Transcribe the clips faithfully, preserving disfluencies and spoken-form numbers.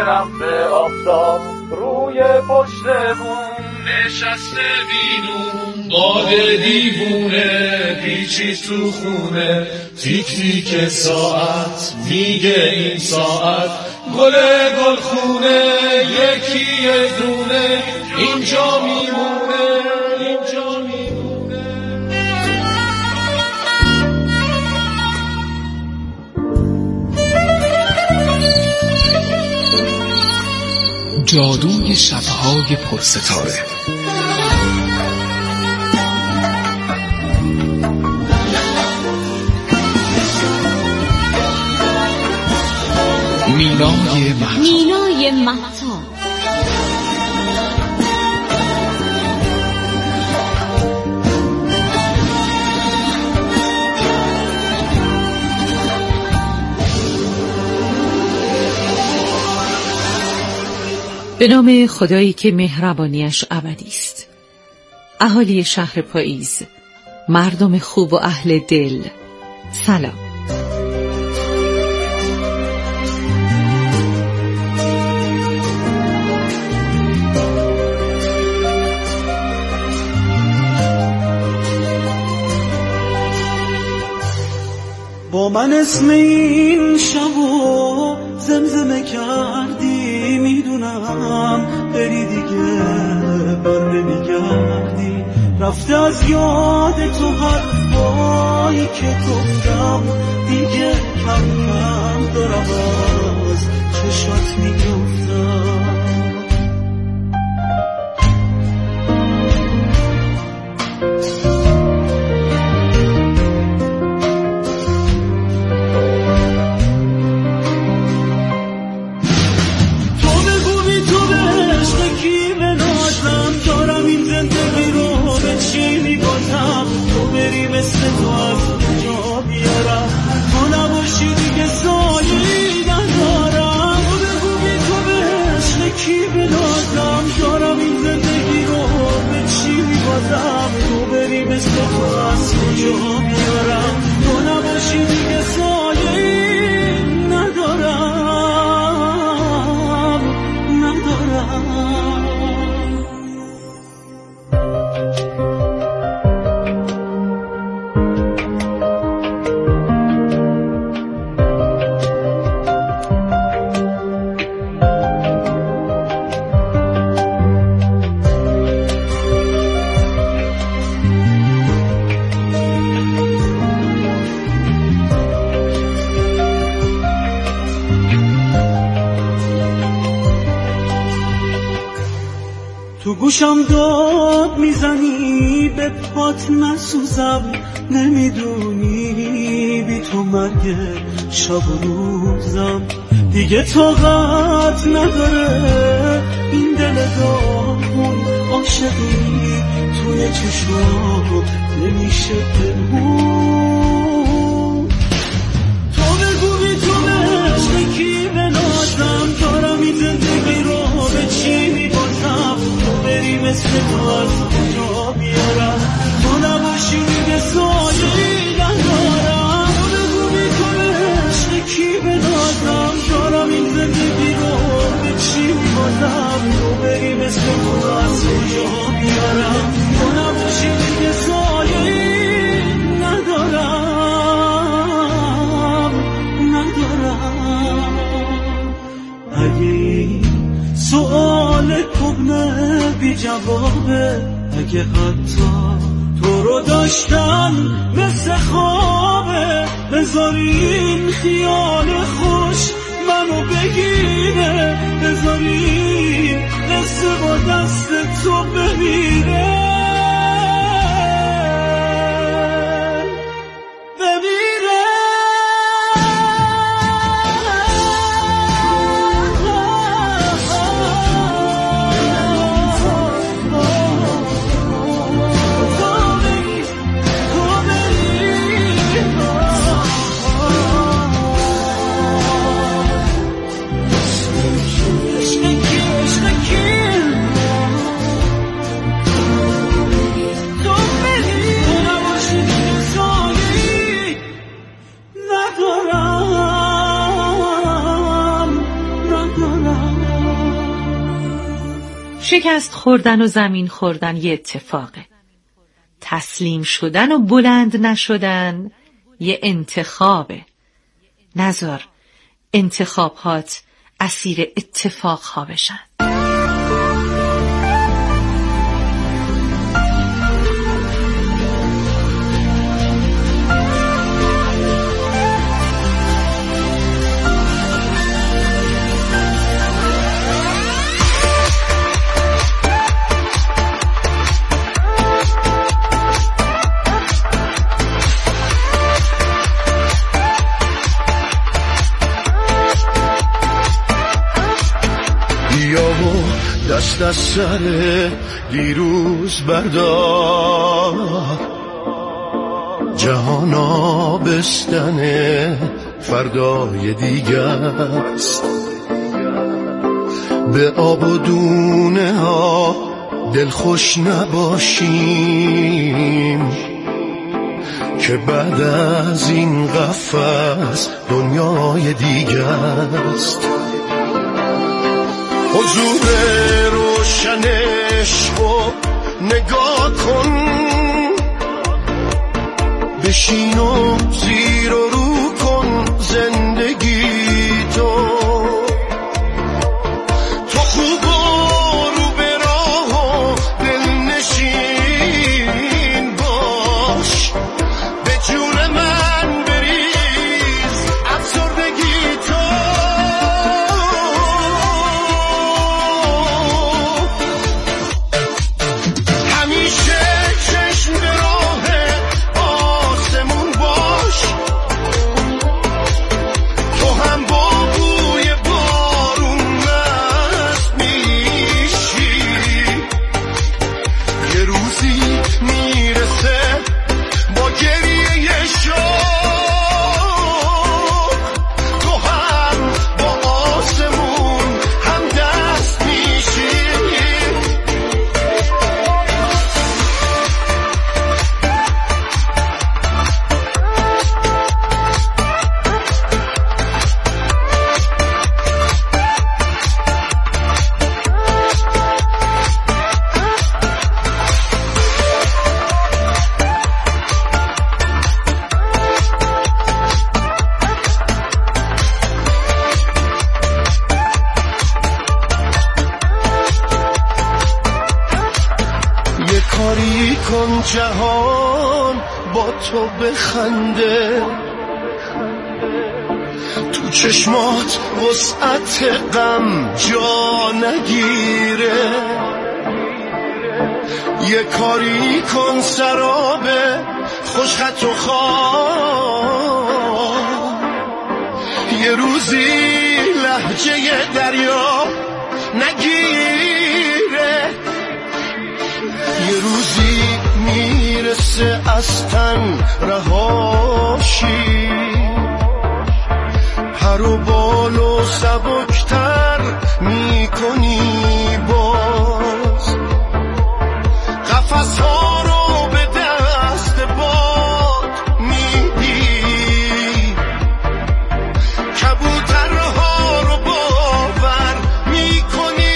رفته آفتاب روی پشت بوم نشسته بینون باد دیوونه پیچی تو خونه تیک تیک ساعت میگه این ساعت گل گل خونه یکی یه دونه اینجا میمونه اینجا میمونه. جادوی شب‌های پرستاره. مینای مهتاب مینای مهتاب به نام خدایی که مهربانیش ابدی است. اهالی شهر پاییز، مردم خوب و اهل دل، سلام. با من اسم این شبو زمزمه کردی، میدونم بری دیگه بر نمیگردی. رفته از یاد تو حرفایی که گفتم، دیگه کم کم دارم از چشات میگفتم. مثل تو از جا بیارم، تو نباشی دیگه سالی ندارم. و بگو بی تو به عشق کی بنازم، دارم این زندگی رو به چی میبازم. تو بری مثل تو از جا بیارم، تو نباشی دیگه سالی ندارم ندارم. تو گوشم داد میزنی به پات نسوزم، نمیدونی بی تو مرگ شب و روزم. دیگه طاقت نداره این دل داغون، عاشقی توی چشمام نمیشه پنهون. تو بگو بی تو به عشق کی بنازم، دارم این زندگی رو به چی میبازم. بری مثل تو از جا بیارم، تو نباشی دیگه سالی ندارم. و بگو بی تو به عشق کی بنازم، دارم این زندگی رو به چی میبازم. تو بری مثل تو از جا بیارم، تو نباشی دیگه سالی ندارم ندارم. اگه این سؤال کهنه بی جوابه، اگه حتی تو رو داشتن مثل خوابه، بذارین خیال خوش منو بگیره، بذارین مثل با دست تو بمیره. شکست خوردن و زمین خوردن یه اتفاقه. تسلیم شدن و بلند نشدن یه انتخابه. نذار انتخابات اسیر اتفاقها بشن. دست از سر دیروز بردار، جهان آبستن فردای دیگه است. به آب و دونه ها دلخوش نباشیم که بعد از این قفس دنیای دیگه است. حضور روشنش رو نگاه کن، بشین و زیر و رو کن زندگی تو. تو خوب و رو به راه و دلنشین باش، به جون من بریز افسردگی تو. کاری کن جهان با تو بخنده، تو چشمات وسعت غم جا نگیره. یه کاری کن سراب خوشخط و خواب، یه روزی لهجه دریا نگیره. یه روزی میرسه از تن رهاشی، پر و بال و سبکتر میکنی باز. قفس ها رو به دست باد میدی، کبوترها رو باور میکنی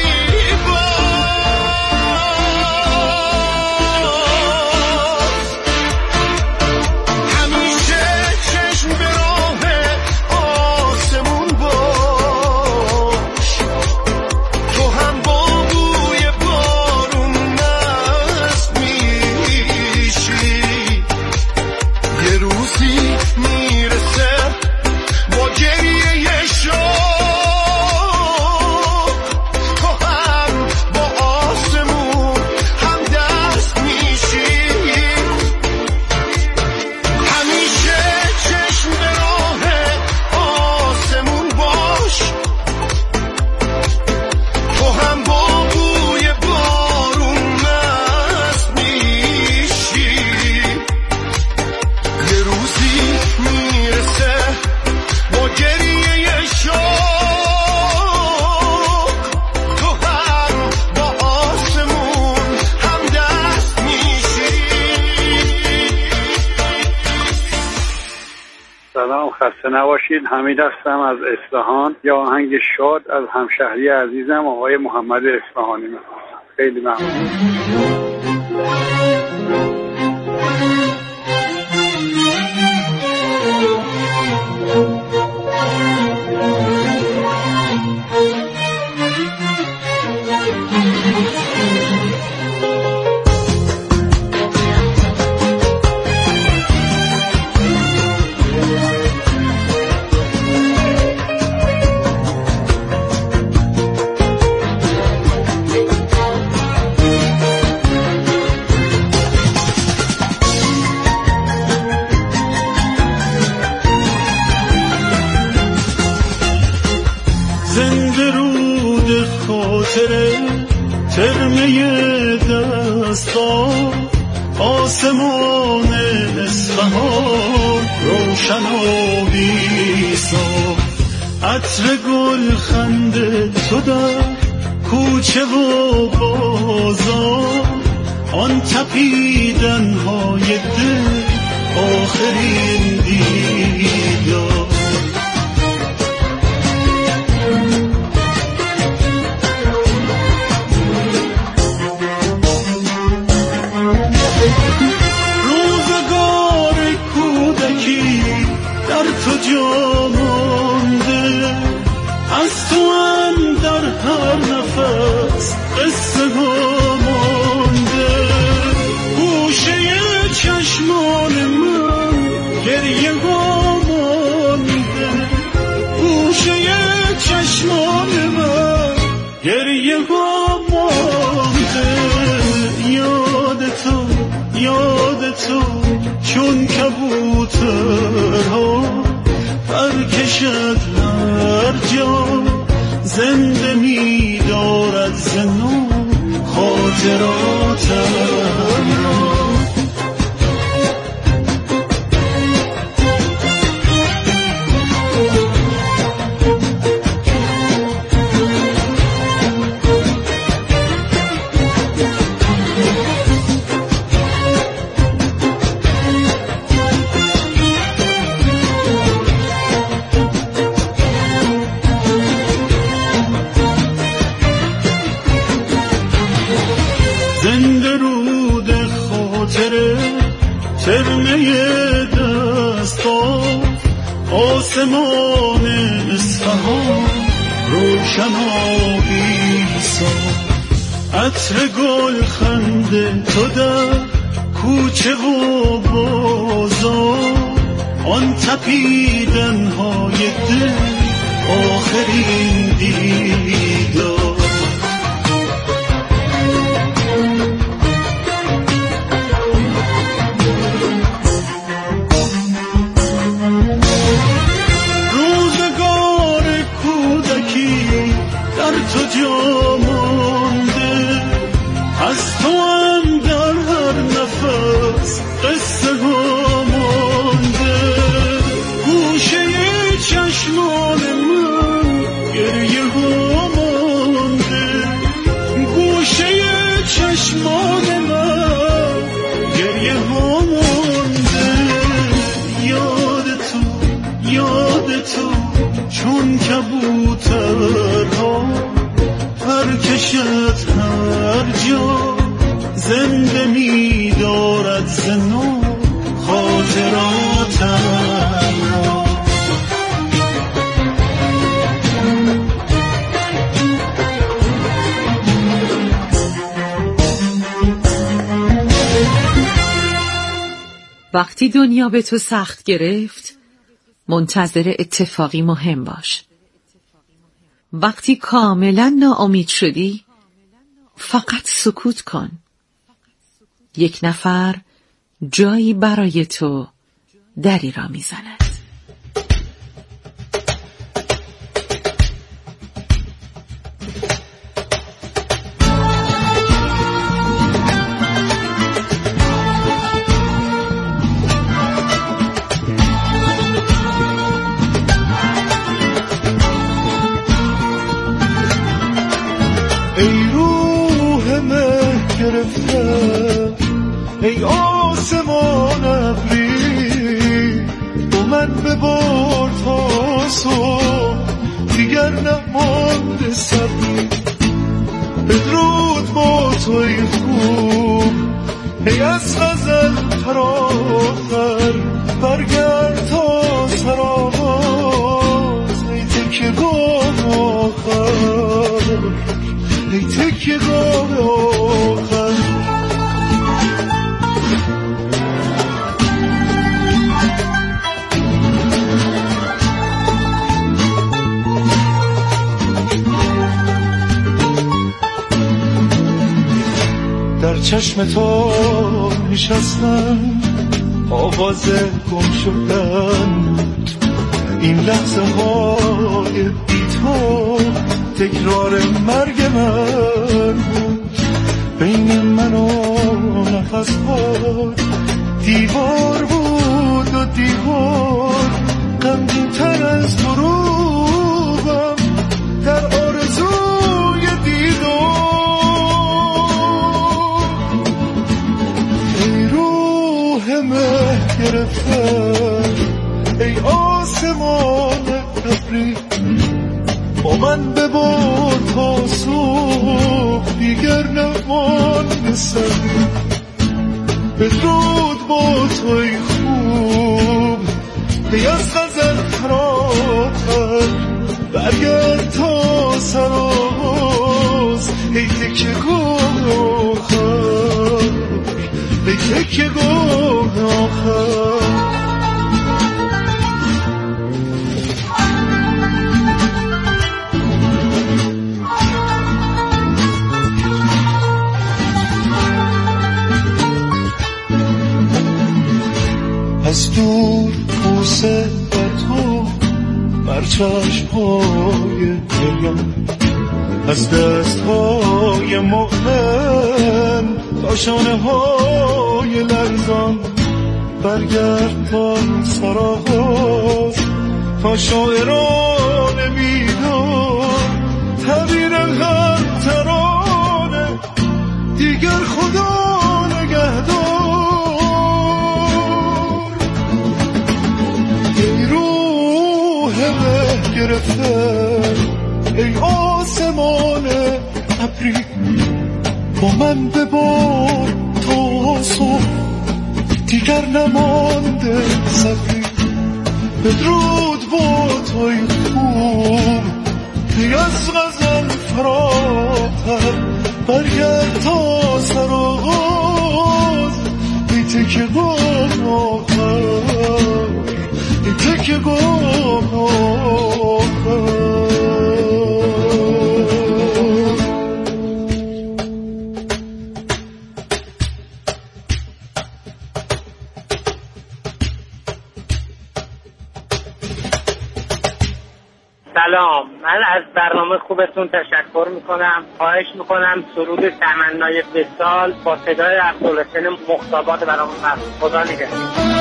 خسته نباشید. حمید هستم از اصفهان. یا آهنگ شاد از همشهری عزیزم آقای محمد اصفهانی می‌خواستم. خیلی ممنون. زنده رود خاطره ترمه دستا آسمان اصفهان روشن و بیسا عطر گل خنده تو در کوچه و بازار آن تپیدن های دل آخرین دیدار تو جا مانده از تو هم در هر نفس قصه ها مانده گوشه چشمان من گریه ها مانده گوشه چشمان من گریه ها مانده یاد تو یاد تو چون کبوترها پرکشد هر جا زنده می دارد زنو خاطراتم را زنده رود خاطره ترمه دستا آسمان اصفهان روشن آبیسا عطر گل خنده تو در کوچه و بازار آن تپیدن های دل آخرین دیدار تو جا مانده از تو هم در هر نفس قصه ها مانده گوشه چشمان من گریه ها مانده گوشه چشمان من گریه ها مانده یاد تو یاد تو چون کبوترها پرکشد هر جا زنده می دارد زنو خاطراتم را وقتی دنیا به تو سخت گرفت منتظر اتفاقی مهم باش. وقتی کاملا ناامید شدی فقط سکوت کن. یک نفر جایی برای تو دری را میزند. ای روح مه گرفته ای آسمان ابری با من ببر تا صبح دیگر نمانده صبری بدرود باش توی خوب ای از غزل فراخر برگرد تا سرآغاز ای تکیه گاه آخر ای تکیه گاه آخر در چشم تو نشستم آواز گم شدن این لحظه های بی تو تکرار مرگ من بود بین من و نفس ها دیوار بود و دیوار غمگین تر از دروغم در آرزوی دیدار مه گرفتم ای آسمان ابری با من ببر تا صبح دیگر نمانده سر بدرود با توی خوب ای از غزل فراتر برگرد تا سراز ای تکیه گاه آخر ای تکیه گاه آخر از دور بوسه بر تو بر چشم‌های نگم از دست‌های مؤمن تا شانه‌های لرزان برگرد تا سرآغاز تا شاعران بیدار تعبیر هر ترانه دیگر خدا نگهدار ای روح مه گرفته ای آسمان ابری با من ببر تا صبح دیگر نمانده صبری بدرود با توی خوب ای از غزل فراتر برگرد تا سرآغاز ای تکیه گاه آخر ای تکیه گاه آخر سلام، من از برنامه خوبتون تشکر میکنم. خواهش میکنم سرود تمنای وصال با صدای عبدالحسین مختابات برامون بخونید. خدا نگهدار.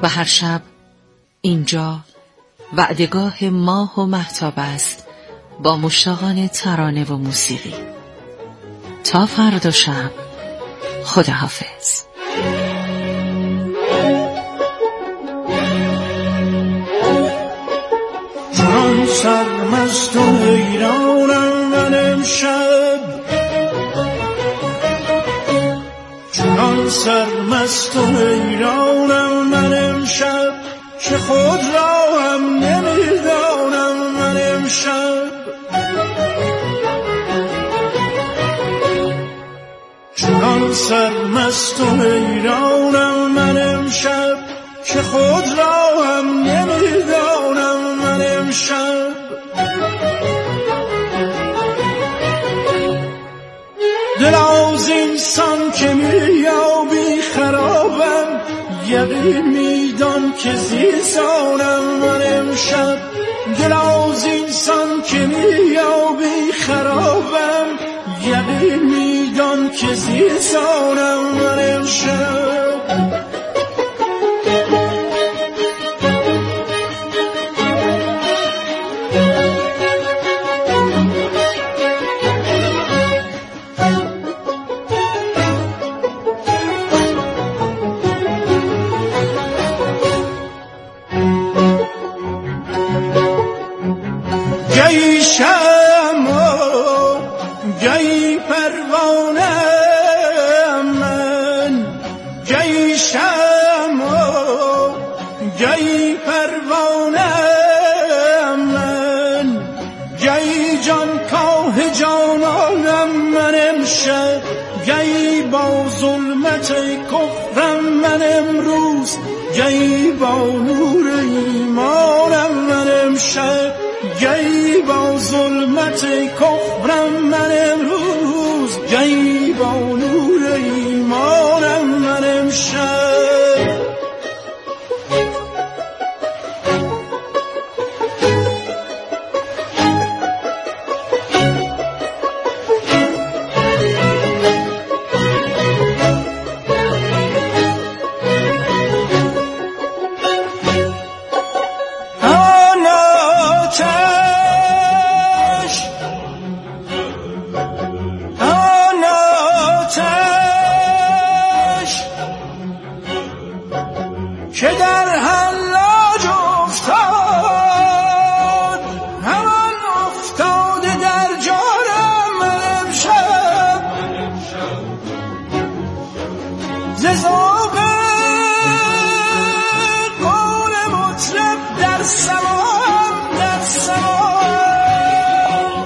و هر شب اینجا وعدگاه ماه و مهتاب است با مشتاقان ترانه و موسیقی. تا فردا شب، خداحافظ. چون سرمست و حیرانم من امشب، چون سرمست و حیرانم من امشب، که خود را هم نمیدانم من امشب. چون سرمست و حیرانم من امشب، که خود را هم نمیدانم من امشب. دل از اینسان که میابی خرابم، یقین میدان که زیرسانم من امشب. دل از اینسان که میابی خرابم، یقین میدان که زیرسانم من امشب. گی شمع گی پروانه من، گی شمع گی پروانه من، گی جان کاه جانانم من امشب. گی با ظلمت کفرم من امروز، گی با نور ایمانم من امشب. گی با ظلمت کفرم من امروز، گی با نور ایمانم من امشب. که در حلاج افتاد، همان افتاده در جانم من امشب. ز ذوق قول مطرب در سماعم در سماعم،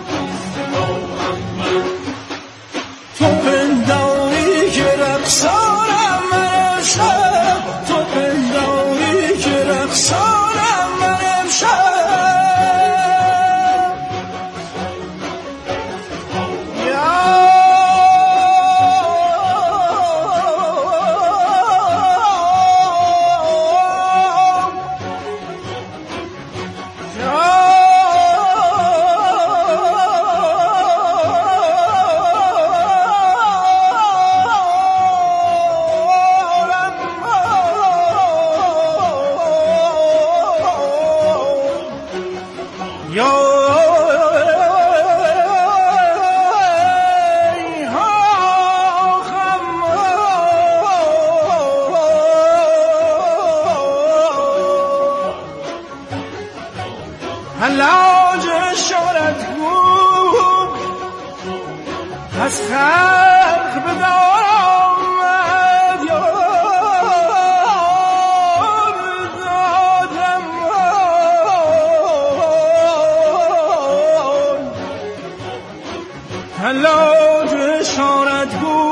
تو پنداری که رقصانم من امشب. تو پنداری که رقصانم من امشب. حلاج شهرتگو از خلق به دار آمد، یار دادم حلاج شهرتگو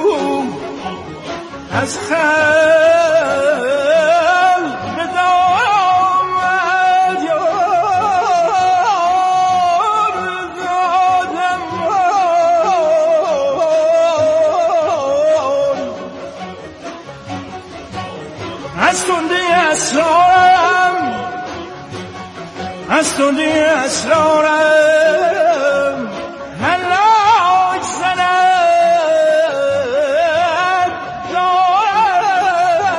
از خلق به دار آمد، از تنده اسرارم از تنده اسرارم حلاج زند دارم.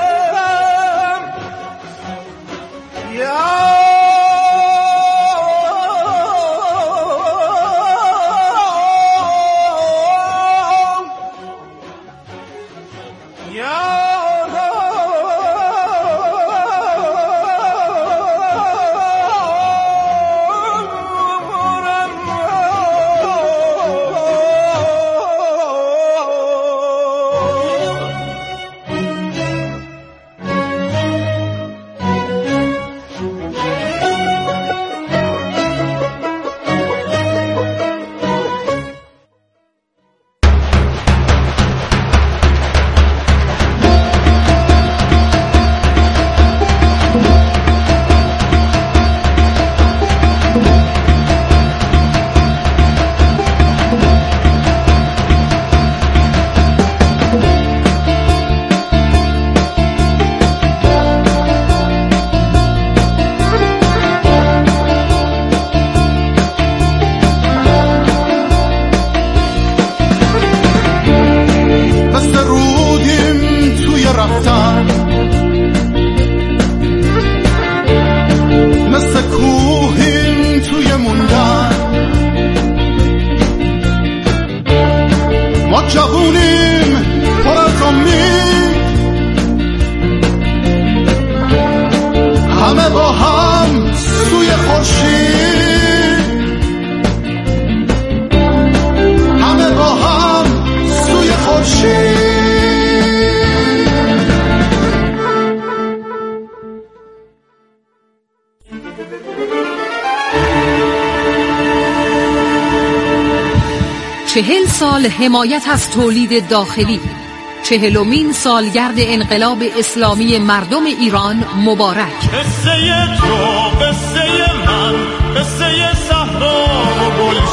چهل سال حمایت از تولید داخلی، چهلمین سالگرد انقلاب اسلامی مردم ایران مبارک. قصه تو، قصه من، قصه صحرا و گل